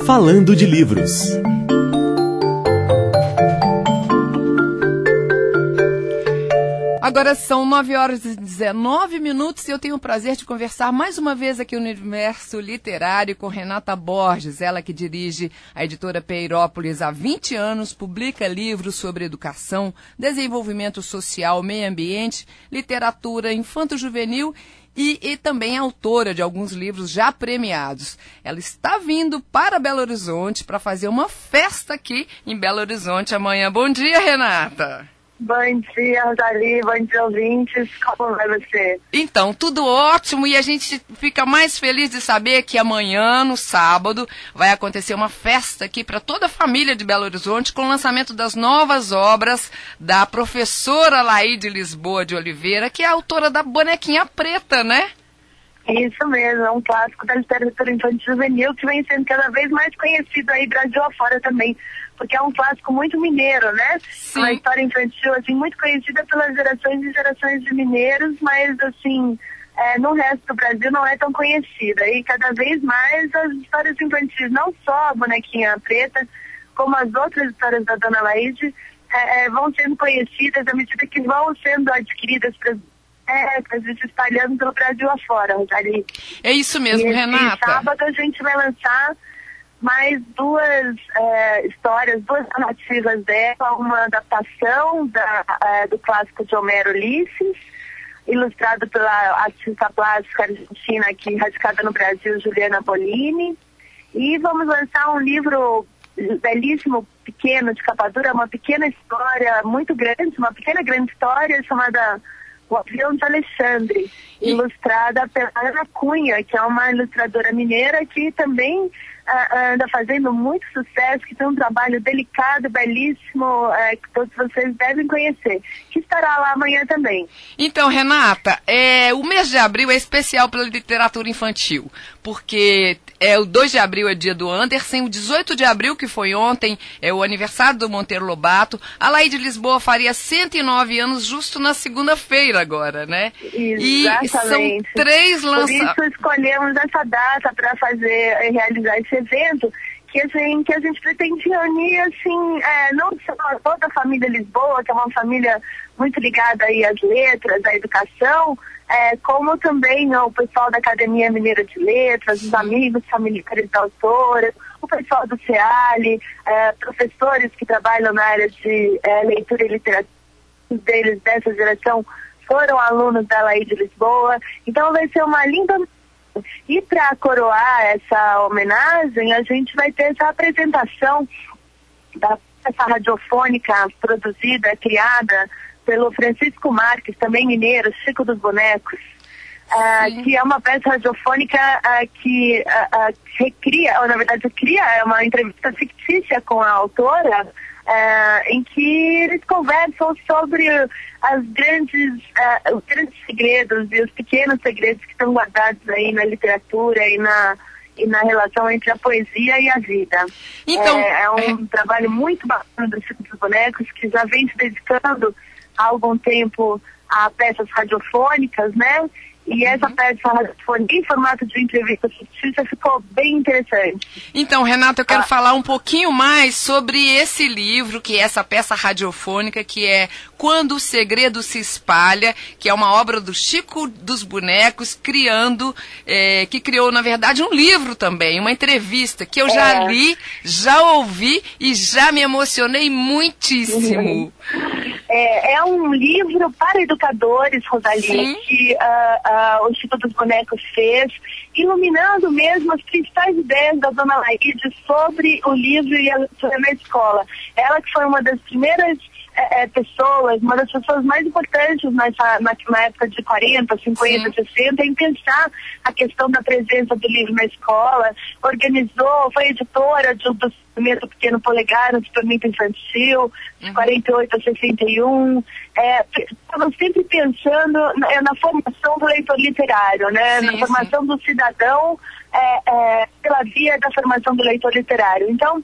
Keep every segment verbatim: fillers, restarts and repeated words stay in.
Falando de Livros. Agora são nove horas e dezenove minutos e eu tenho o prazer de conversar mais uma vez aqui no Universo Literário com Renata Borges, ela que dirige a editora Peirópolis há vinte anos, publica livros sobre educação, desenvolvimento social, meio ambiente, literatura infanto-juvenil e, e também é autora de alguns livros já premiados. Ela está vindo para Belo Horizonte para fazer uma festa aqui em Belo Horizonte amanhã. Bom dia, Renata! Bom dia, Rosalie, bom dia, ouvintes. Como vai você? Então, tudo ótimo e a gente fica mais feliz de saber que amanhã, no sábado, vai acontecer uma festa aqui para toda a família de Belo Horizonte com o lançamento das novas obras da professora Laíde Lisboa de Oliveira, que é a autora da Bonequinha Preta, né? Isso mesmo, é um clássico da literatura infantil juvenil que vem sendo cada vez mais conhecido aí Brasil afora também, porque é um clássico muito mineiro, né? Sim. Uma história infantil, assim, muito conhecida pelas gerações e gerações de mineiros, mas, assim, é, no resto do Brasil não é tão conhecida. E cada vez mais as histórias infantis, não só a Bonequinha Preta, como as outras histórias da Dona Laíde, é, é, vão sendo conhecidas à medida que vão sendo adquiridas para É, se espalhando pelo Brasil afora, Rosalie. É isso mesmo, e Renata. E sábado a gente vai lançar mais duas é, histórias, duas narrativas dela, uma adaptação da, é, do clássico de Homero, Ulisses, ilustrado pela artista plástica argentina aqui radicada no Brasil, Juliana Polini. E vamos lançar um livro belíssimo, pequeno, de capa dura, uma pequena história muito grande, uma pequena grande história chamada O Avião de Alexandre, e... ilustrada pela Ana Cunha, que é uma ilustradora mineira que também uh, anda fazendo muito sucesso, que tem um trabalho delicado, belíssimo, uh, que todos vocês devem conhecer, que estará lá amanhã também. Então, Renata, é, o mês de abril é especial pela literatura infantil, porque é, o dois de abril é dia do Andersen, o dezoito de abril, que foi ontem, é o aniversário do Monteiro Lobato. A Laíde Lisboa faria cento e nove anos justo na segunda-feira agora, né? Exatamente. E são três lançamentos. Por isso escolhemos essa data para fazer, realizar esse evento, que a gente, que a gente pretende reunir, assim, é, não só toda a família Lisboa, que é uma família muito ligada aí às letras, à educação, é, como também ó, o pessoal da Academia Mineira de Letras, os amigos familiares da autora, o pessoal do CEALI, é, professores que trabalham na área de é, leitura e literatura, deles dessa geração foram alunos da Laíde Lisboa. Então vai ser uma linda... E para coroar essa homenagem, a gente vai ter essa apresentação da peça radiofônica produzida, criada pelo Francisco Marques, também mineiro, Chico dos Bonecos, uh, que é uma peça radiofônica uh, que uh, uh, recria, ou na verdade cria, é uma entrevista fictícia com a autora, Uh, em que eles conversam sobre as grandes, uh, os grandes segredos e os pequenos segredos que estão guardados aí na literatura e na, e na relação entre a poesia e a vida. Então, é, é um é... trabalho muito bacana do Chico dos Bonecos, que já vem se dedicando há algum tempo a peças radiofônicas, né? E essa uhum. peça radiofônica em formato de entrevista fictícia ficou bem interessante. Então, Renata, eu quero ah. falar um pouquinho mais sobre esse livro, que é essa peça radiofônica, que é Quando o Segredo se Espalha, que é uma obra do Chico dos Bonecos, criando, é, que criou, na verdade, um livro também, uma entrevista, que eu é. já li, já ouvi e já me emocionei muitíssimo. Uhum. É, é um livro para educadores, Rosalie, Sim. que uh, uh, o Chico dos Bonecos fez, iluminando mesmo as principais ideias da Dona Laíde sobre o livro e a leitura na escola. Ela que foi uma das primeiras é, é, pessoas, uma das pessoas mais importantes nessa, na, na época de quarenta, cinquenta, Sim. sessenta, em pensar a questão da presença do livro na escola, organizou, foi editora de, do primeiro Pequeno Polegar, no suplemento infantil, de uhum. quarenta e oito a sessenta e um, é, estavam sempre pensando na, na formação do leitor literário, né, sim, na formação sim. do cidadão é, é, pela via da formação do leitor literário. Então,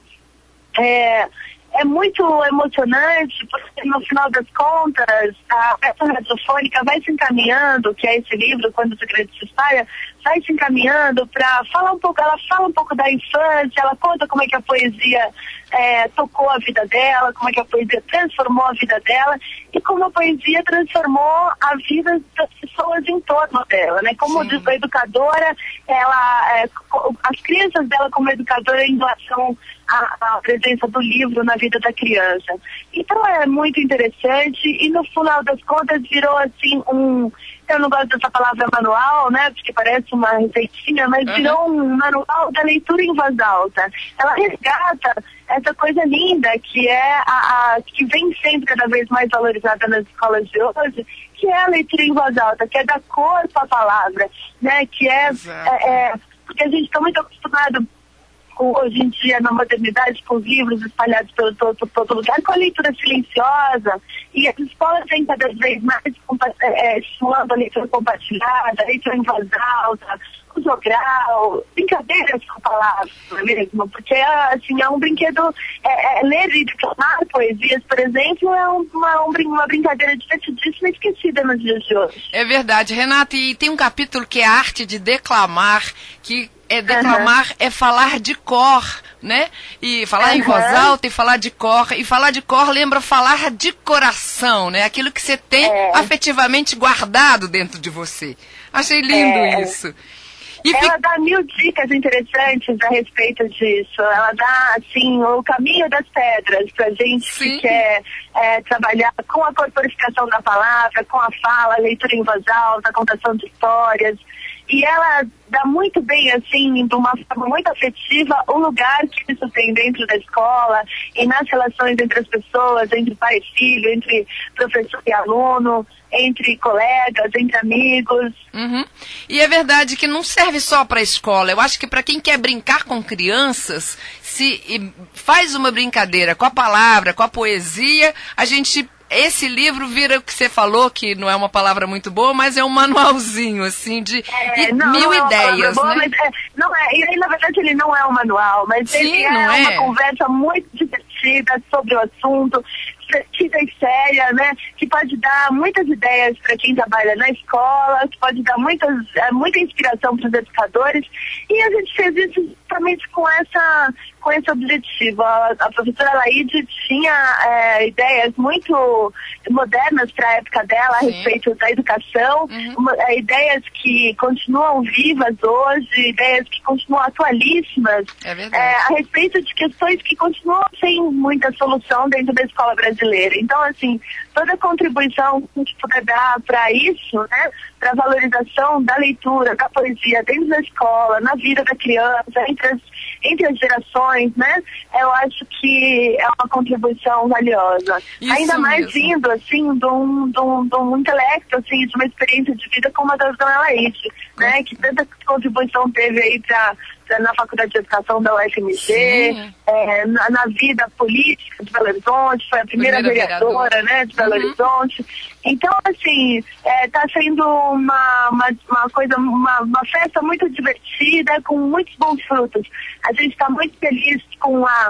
é, é muito emocionante, porque no final das contas, a peça radiofônica vai se encaminhando, que é esse livro, Quando o Segredo se Espalha, vai se encaminhando para falar um pouco, ela fala um pouco da infância, ela conta como é que a poesia é, tocou a vida dela, como é que a poesia transformou a vida dela e como a poesia transformou a vida das pessoas em torno dela, né? Como Sim. educadora, ela, é, as crianças dela como educadora em relação à, à presença do livro na vida da criança. Então é muito interessante e no final das contas virou assim um, eu não gosto dessa palavra manual, né, porque parece uma receitinha, mas uhum. virou um manual da leitura em voz alta. Ela resgata essa coisa linda que é a, a que vem sempre cada vez mais valorizada nas escolas de hoje, que é a leitura em voz alta, que é dar corpo à palavra, né, que é, é, é porque a gente está muito acostumado hoje em dia, na modernidade, com os livros espalhados pelo todo, por todo lugar, com a leitura silenciosa, e as escolas vêm cada vez mais é, estimulando a leitura compartilhada, a leitura em voz alta, o jogral, brincadeiras com palavras, não é mesmo? Porque, assim, é um brinquedo, é, é, ler e declamar poesias, por exemplo, é uma, uma brincadeira divertidíssima e esquecida nos dias de hoje. É verdade, Renata, e tem um capítulo que é a arte de declamar, que é declamar, uhum. é falar de cor, né? E falar uhum. em voz alta e falar de cor. E falar de cor lembra falar de coração, né? Aquilo que você tem é. afetivamente guardado dentro de você. Achei lindo é. isso. E ela fica... dá mil dicas interessantes a respeito disso. Ela dá, assim, o caminho das pedras pra gente Sim. que quer é, trabalhar com a corporificação da palavra, com a fala, leitura em voz alta, contação de histórias. E ela dá muito bem, assim, de uma forma muito afetiva, o lugar que isso tem dentro da escola e nas relações entre as pessoas, entre pai e filho, entre professor e aluno, entre colegas, entre amigos. Uhum. E é verdade que não serve só para a escola. Eu acho que para quem quer brincar com crianças, se faz uma brincadeira com a palavra, com a poesia, a gente... Esse livro vira o que você falou, que não é uma palavra muito boa, mas é um manualzinho, assim, de é, não, mil não é ideias, boa, né? Mas é, não é, e na verdade ele não é um manual, mas Sim, ele é, não é uma conversa muito divertida sobre o assunto, divertida e séria, né? Que pode dar muitas ideias para quem trabalha na escola, que pode dar muitas, muita inspiração para os educadores, e a gente fez isso justamente com essa... com esse objetivo. A, a professora Laide tinha é, ideias muito modernas para a época dela Sim. a respeito da educação, uhum. uma, é, ideias que continuam vivas hoje, ideias que continuam atualíssimas, é é, a respeito de questões que continuam sem muita solução dentro da escola brasileira. Então, assim, toda a contribuição que a gente puder dar para isso, né, para a valorização da leitura, da poesia dentro da escola, na vida da criança, entre as, entre as gerações, né? Eu acho que é uma contribuição valiosa. Isso Ainda mais mesmo. vindo, assim, de um, de, um, de um intelecto, assim, de uma experiência de vida como a da Dona Laide, né? Que tanta contribuição teve aí para na Faculdade de Educação da U F M G, é, na, na vida política de Belo Horizonte, foi a primeira, primeira vereadora, vereadora, né, de Belo uhum. Horizonte. Então, assim, está é, sendo uma, uma, uma coisa, uma, uma festa muito divertida, com muitos bons frutos. A gente está muito feliz com a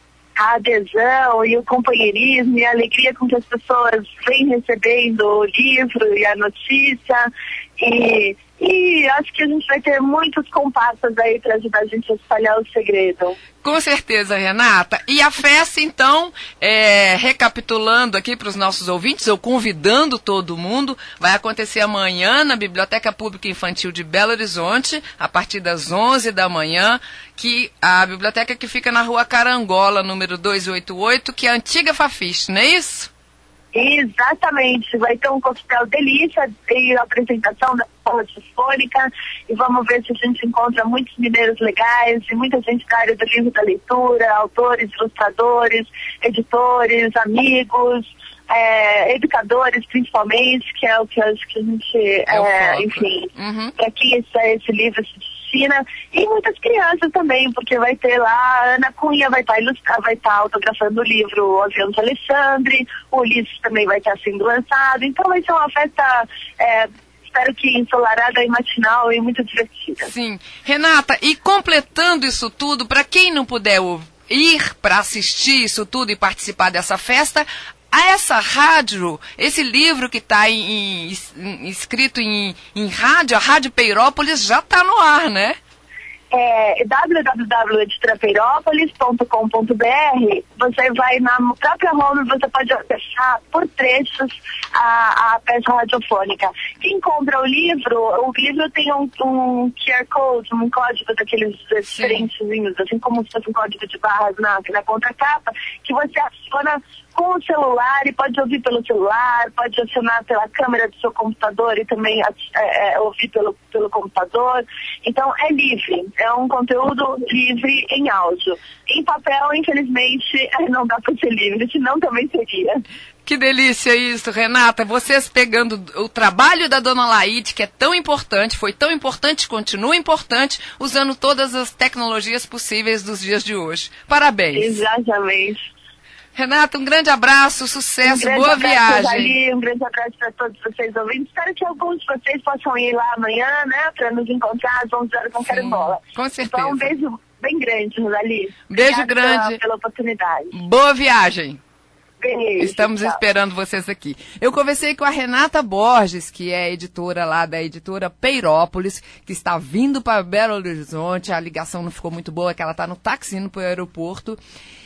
a adesão e o companheirismo e a alegria com que as pessoas vêm recebendo o livro e a notícia. E, e acho que a gente vai ter muitos compassos aí para ajudar a gente a espalhar o segredo. Com certeza, Renata. E a festa, então, é, recapitulando aqui para os nossos ouvintes, eu convidando todo mundo, vai acontecer amanhã na Biblioteca Pública Infantil de Belo Horizonte, a partir das onze da manhã, que a biblioteca que fica na Rua Carangola, número duzentos e oitenta e oito, que é a antiga Fafiste, não é isso? Exatamente, vai ter um coquetel delícia, tem a apresentação da escola sinfônica e vamos ver se a gente encontra muitos mineiros legais e muita gente da área do livro da leitura, autores, ilustradores, editores, amigos, é, educadores principalmente, que é o que acho que a gente, é é, enfim, uhum. para quem esse, esse livro se destina, e muitas crianças também, porque vai ter lá, a Ana Cunha vai estar ilustrar, vai estar autografando o livro O Avião de Alexandre, o Ulisses também vai estar sendo lançado, então vai ser uma festa, é, espero que ensolarada e matinal e muito divertida. Sim. Renata, e completando isso tudo, para quem não puder ir para assistir isso tudo e participar dessa festa, a essa rádio, esse livro que está em, em, escrito em, em rádio, a Rádio Peirópolis já está no ar, né? É w w w ponto editora peirópolis ponto com ponto b r. Você vai na própria home, você pode acessar por trechos a, a peça radiofônica. Quem compra o livro, o livro tem um, um Q R Code, um código daqueles diferentezinhos, assim como se fosse um código de barras na, na contracapa, que você aciona com o celular e pode ouvir pelo celular, pode acionar pela câmera do seu computador e também é, é, ouvir pelo, pelo computador. Então é livre, é um conteúdo livre em áudio. Em papel, infelizmente, não dá para ser livre, senão também seria. Que delícia isso, Renata. Vocês pegando o trabalho da Dona Laide, que é tão importante, foi tão importante, continua importante, usando todas as tecnologias possíveis dos dias de hoje. Parabéns. Exatamente. Renata, um grande abraço, sucesso, um boa abraço, viagem. Dali, um grande abraço para todos vocês ouvintes. Espero que alguns de vocês possam ir lá amanhã, né, para nos encontrar às onze horas com Carambola. Com certeza. Então, um beijo bem grande, Rosali. Beijo Obrigada grande. Pela, pela oportunidade. Boa viagem. Beijo, Estamos tchau. esperando vocês aqui. Eu conversei com a Renata Borges, que é editora lá da editora Peirópolis, que está vindo para Belo Horizonte. A ligação não ficou muito boa, que ela está no táxi indo para o aeroporto.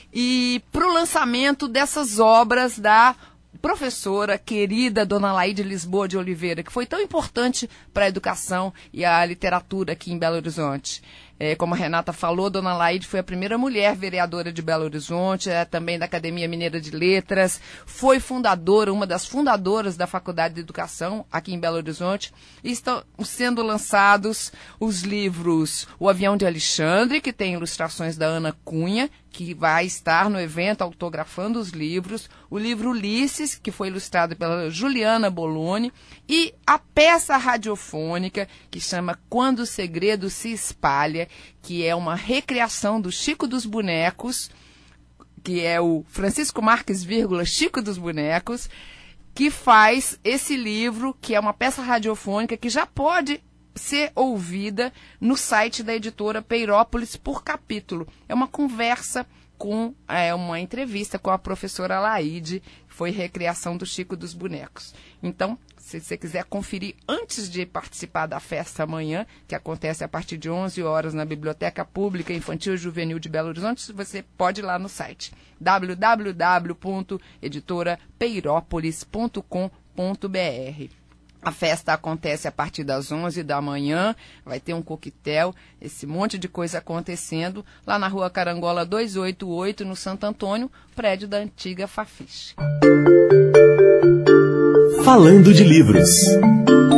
E para o lançamento dessas obras da professora querida Dona Laide Lisboa de Oliveira, que foi tão importante para a educação e a literatura aqui em Belo Horizonte. É, como a Renata falou, Dona Laide foi a primeira mulher vereadora de Belo Horizonte, é, também da Academia Mineira de Letras, foi fundadora, uma das fundadoras da Faculdade de Educação aqui em Belo Horizonte, e estão sendo lançados os livros O Avião de Alexandre, que tem ilustrações da Ana Cunha, que vai estar no evento autografando os livros, o livro Ulisses, que foi ilustrado pela Juliana Boloni, e a peça radiofônica, que chama Quando o Segredo se Espalha, que é uma recriação do Chico dos Bonecos, que é o Francisco Marques, vírgula, Chico dos Bonecos, que faz esse livro, que é uma peça radiofônica que já pode ser ouvida no site da editora Peirópolis por capítulo. É uma conversa com é, uma entrevista com a professora Laide, que foi recriação do Chico dos Bonecos. Então, se você quiser conferir antes de participar da festa amanhã, que acontece a partir de onze horas na Biblioteca Pública Infantil e Juvenil de Belo Horizonte, você pode ir lá no site w w w ponto editora peirópolis ponto com ponto b r. A festa acontece a partir das onze da manhã, vai ter um coquetel, esse monte de coisa acontecendo lá na Rua Carangola duzentos e oitenta e oito, no Santo Antônio, prédio da antiga Fafiche. Falando de livros.